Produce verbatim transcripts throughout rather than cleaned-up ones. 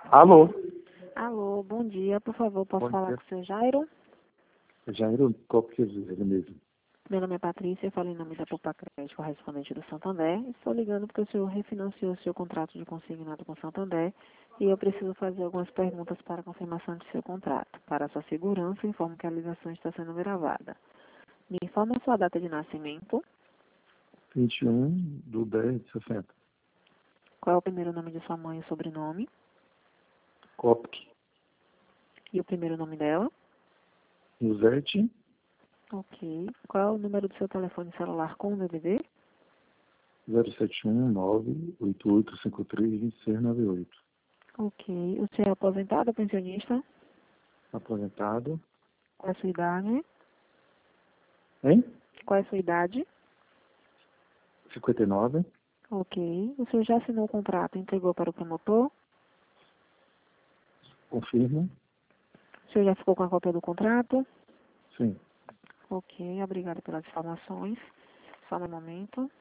Alô? Alô, bom dia. Por favor, posso Bom falar dia. com o seu Jairo? Jairo, qual que é ele mesmo? Meu nome é Patrícia, eu falo em nome da Poupa Crédito, correspondente do Santander. Estou ligando porque o senhor refinanciou o seu contrato de consignado com o Santander e eu preciso fazer algumas perguntas para confirmação de seu contrato. Para a sua segurança, informo que a ligação está sendo gravada. Me informa a sua data de nascimento, vinte e um do dez de sessenta. qual é o primeiro nome de sua mãe e sobrenome, Copc. e o primeiro nome dela. Nuzete. Ok. Qual é o número do seu telefone celular com o D D D? zero sete um nove oito oito cinco três dois seis nove oito. Ok. O senhor é aposentado ou pensionista? Aposentado. Qual é a sua idade? Hein? Qual é a sua idade? cinquenta e nove. Ok. O senhor já assinou o contrato e entregou para o promotor? Confirma. O senhor já ficou com a cópia do contrato? Sim. Ok. Obrigada pelas informações. Só um momento.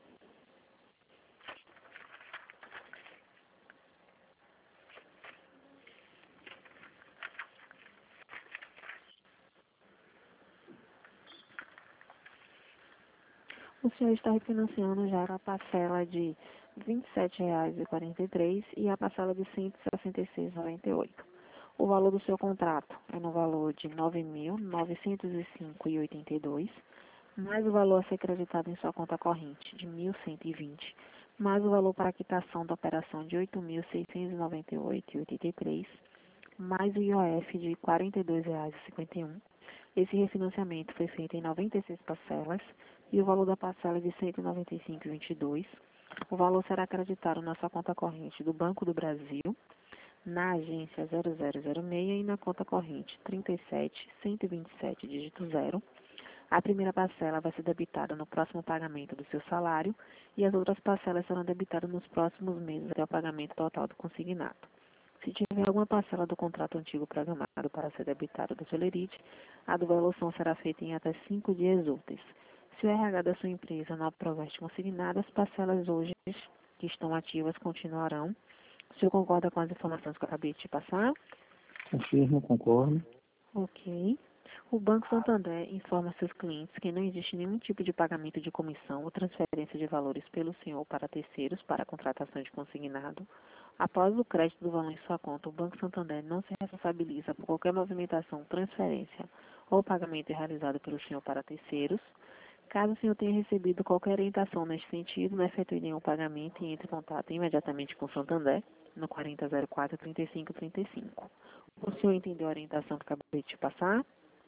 O senhor está refinanciando já a parcela de vinte e sete reais e quarenta e três centavos e a parcela de cento e sessenta e seis reais e noventa e oito centavos. O valor do seu contrato é no valor de nove mil novecentos e cinco reais e oitenta e dois centavos, mais o valor a ser creditado em sua conta corrente de mil cento e vinte reais, mais o valor para a quitação da operação de oito mil seiscentos e noventa e oito reais e oitenta e três centavos, mais o I O F de quarenta e dois reais e cinquenta e um centavos. Esse refinanciamento foi feito em noventa e seis parcelas e o valor da parcela é de cento e noventa e cinco reais e vinte e dois centavos. O valor será acreditado na sua conta corrente do Banco do Brasil, na agência zero zero zero seis e na conta corrente trinta e sete, cento e vinte e sete, dígito zero. A primeira parcela vai ser debitada no próximo pagamento do seu salário e as outras parcelas serão debitadas nos próximos meses até o pagamento total do consignado. Se tiver alguma parcela do contrato antigo programado para ser debitada do Celerite, a devolução será feita em até cinco dias úteis. Se o R H da sua empresa não aprovar este consignado, as parcelas hoje que estão ativas continuarão. O senhor concorda com as informações que eu acabei de te passar? Confirmo, concordo. Ok. O Banco Santander informa seus clientes que não existe nenhum tipo de pagamento de comissão ou transferência de valores pelo senhor para terceiros para a contratação de consignado. Após o crédito do valor em sua conta, o Banco Santander não se responsabiliza por qualquer movimentação, transferência ou pagamento realizado pelo senhor para terceiros. Caso o senhor tenha recebido qualquer orientação neste sentido, não efetue nenhum pagamento e entre em contato imediatamente com o Santander no quarenta zero quatro, trinta e cinco trinta e cinco. O senhor entendeu a orientação que acabei de te passar?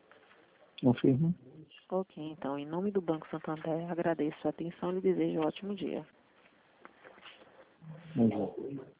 Confirma. Ok, então, em nome do Banco Santander, agradeço a atenção e lhe desejo um ótimo dia. Bom dia.